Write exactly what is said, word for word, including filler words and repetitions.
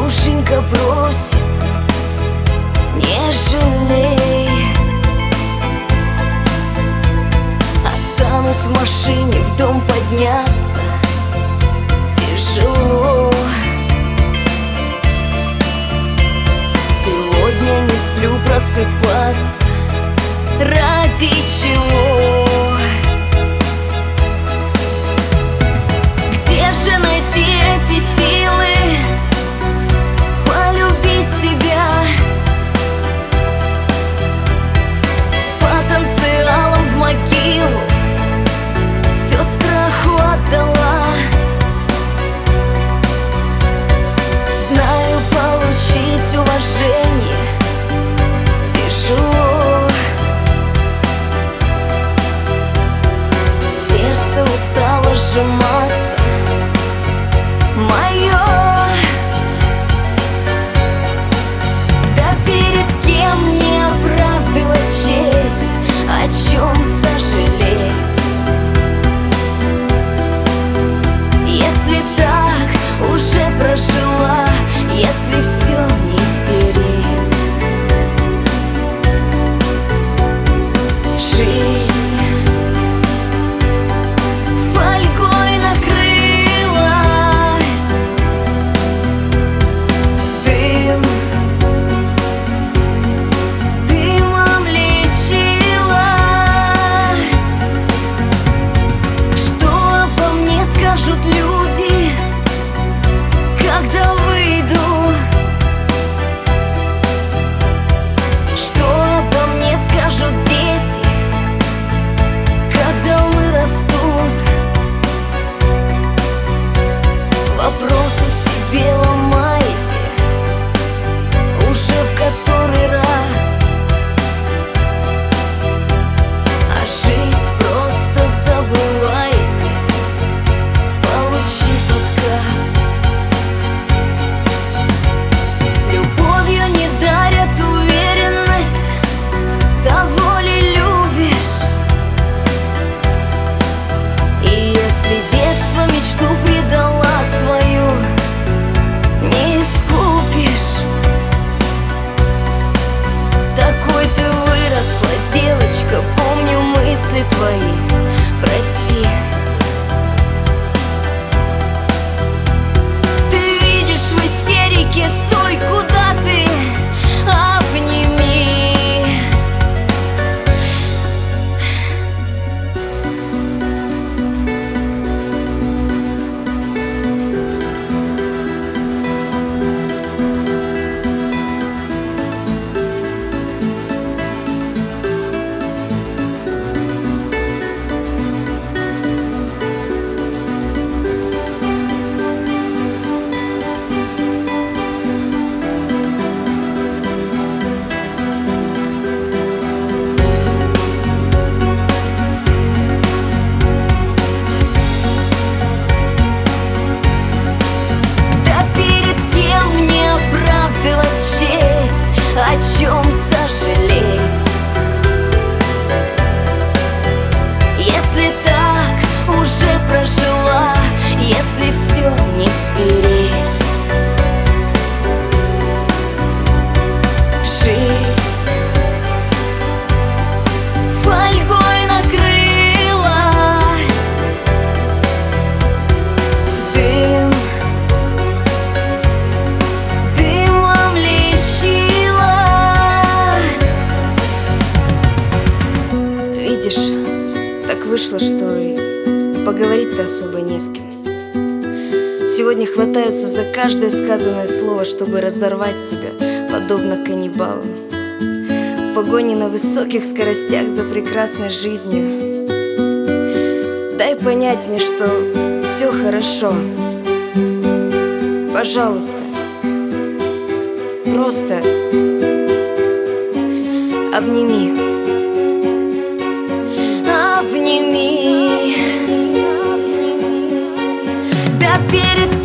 душенька просит, не жалей. Останусь в машине, в дом подняться тяжело. Сегодня не сплю, просыпаться ради чего? Где же найти эти силы полюбить себя с потенциалом в могилу? Все страху отдала. Знаю, получить уважение тяжело. Сердце устало сжиматься мое. Да перед кем мне оправдывать честь, о чем сожалеть? Если так уже прожила, если все не стереть. Жизнь фольгой накрылась, дым дымом лечилась. Что обо мне скажут люди, когда выйду? Что обо мне скажут дети, когда вырастут? Вопросы в себе ломаете уже в который раз, а жить просто забываете, получив отказ. С любовью не дарят уверенность, того ли любишь? И если детство мечту предала свою, не искупишь. Такой ты выросла, девочка, помню мысли твои, прости. Ты видишь в истерике, стой, куда ты, обними. Да перед кем мне оправдывать честь, о чем сожалеть? Если так уже прожила, если все не стереть. Жизнь фольгой накрылась, дым дымом лечилась. Видишь, так вышло, что и поговорить-то особо не с кем. Сегодня хватаются за каждое сказанное слово, чтобы разорвать тебя, подобно каннибалам. В погоне на высоких скоростях за прекрасной жизнью. Дай понять мне, что все хорошо. Пожалуйста, просто обними. Обними. Да перед